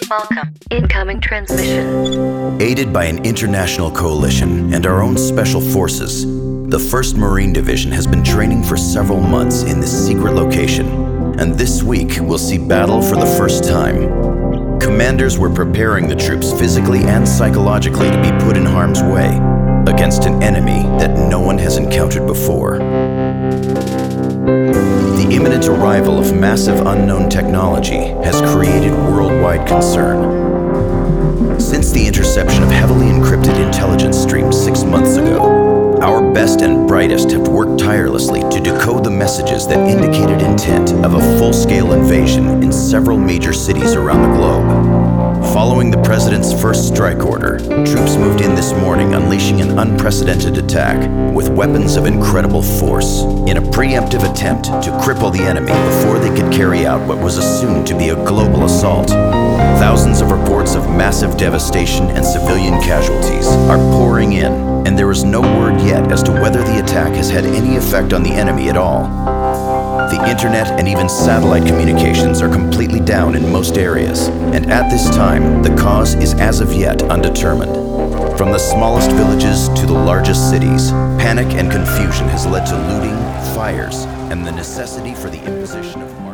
Welcome. Incoming transmission. Aided by an international coalition and our own special forces, the 1st Marine Division has been training for several months in this secret location, and this week we'll see battle for the first time. Commanders were preparing the troops physically and psychologically to be put in harm's way against an enemy that no one has encountered before. The imminent arrival of massive unknown technology has created worldwide concern. Since the interception of heavily encrypted intelligence streams 6 months ago, our best and brightest have worked tirelessly to decode the messages that indicated intent of a full-scale invasion in several major cities around the globe. Following the President's first strike order, troops moved in this morning, unleashing an unprecedented attack with weapons of incredible force in a preemptive attempt to cripple the enemy before they could carry out what was assumed to be a global assault. Thousands of reports of massive devastation and civilian casualties are pouring in, and there is no word yet as to whether the attack has had any effect on the enemy at all. The internet and even satellite communications are completely down in most areas, and at this time, the cause is as of yet undetermined. From the smallest villages to the largest cities, panic and confusion has led to looting, fires, and the necessity for the imposition of